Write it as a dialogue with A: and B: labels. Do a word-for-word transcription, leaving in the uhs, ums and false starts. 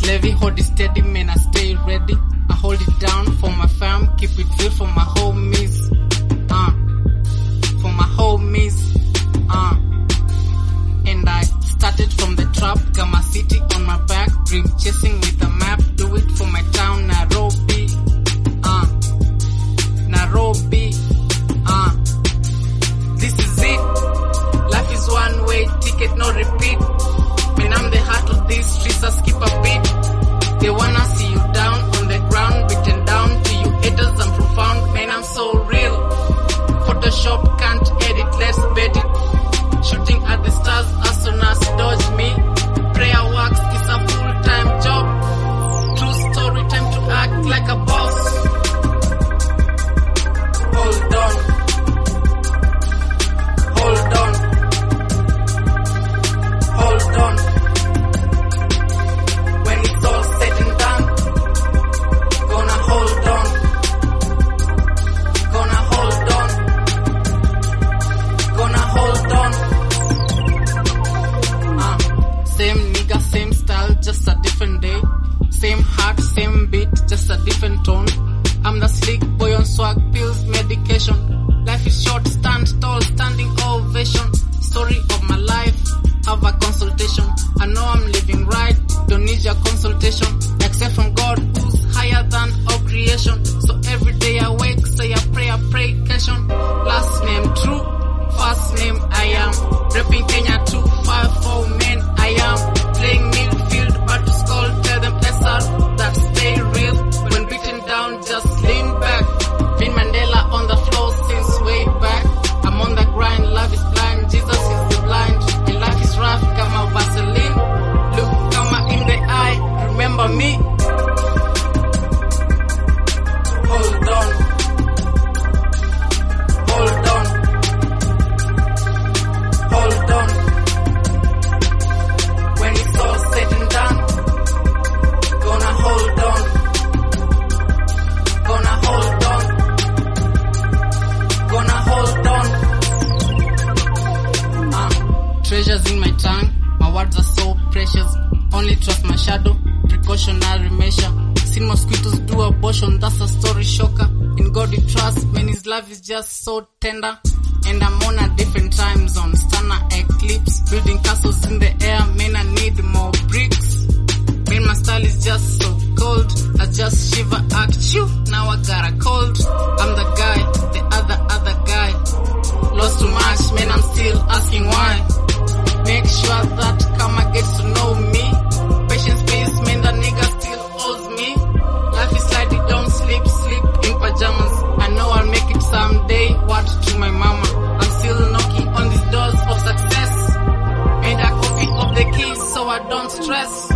A: Levy hold it steady, man, I stay ready. I hold it down for my fam, keep it real for my homies. Uh, for my homies. Uh, and I started from the trap, got my city on my back, dream chasing with a map, do it for my town, Nairobi. Uh, Nairobi. Uh, this is it. Life is one way ticket, no repeat. Man, I'm the heart of these streets, I skip a beat. They wanna see you down on the ground, beaten down to you haters, I'm profound. Man, I'm so real. Photoshop can't edit, let's bet it. Shooting at the stars as soon as dodge me. Prayer works, it's a full-time job. True story, time to act like a boss. Hold on. Hold on. Hold on. When it's all said and done, gonna hold on. Gonna hold on. Gonna hold on. Uh, same nigga, same style, just a different day. Same heart, same beat, just a different tone. I'm the slick boy on swag, pills, medication. Life is short, stand tall, standing ovation. Story of my life, have a consultation. I know I'm living right, don't need your consultation. Except from God who's higher than all creation. So every day I wake, say a prayer, pray, question. Last name true, first name I am. Repping Kenya two five four men I am. Playing midfield, but to skull, tell them S R that stay real. When beaten down, just lean back. Been Mandela on the floor since way back. I'm on the grind, love is blind, Jesus is the blind. And life is rough, got my Vaseline. Look, got my in the eye, remember me. Hold on. Hold on. Hold on. When it's all said and done, gonna hold on. Gonna hold on. Gonna hold on. Uh, treasures in my tongue, my words are so precious. Only trust my shadow, precautionary measure. Seen mosquitoes do abortion, that's a story shocker. In God we trust, man, his love is just so tender. And I'm on a different time zone, stunner eclipse. Building castles in the air, man, I need more bricks. Man, my style is just so cold, I just shiver, act you, now I got a cold. I'm the guy, the other, other guy. Lost too much, man, I'm still asking why. Make sure that karma gets to know me. Patience, space, man, the nigga still owes me. Life is like it, don't sleep, sleep in pajamas. I know I'll make it someday, what to my mama. I'm still knocking on these doors of success. Made a copy of the keys so I don't stress.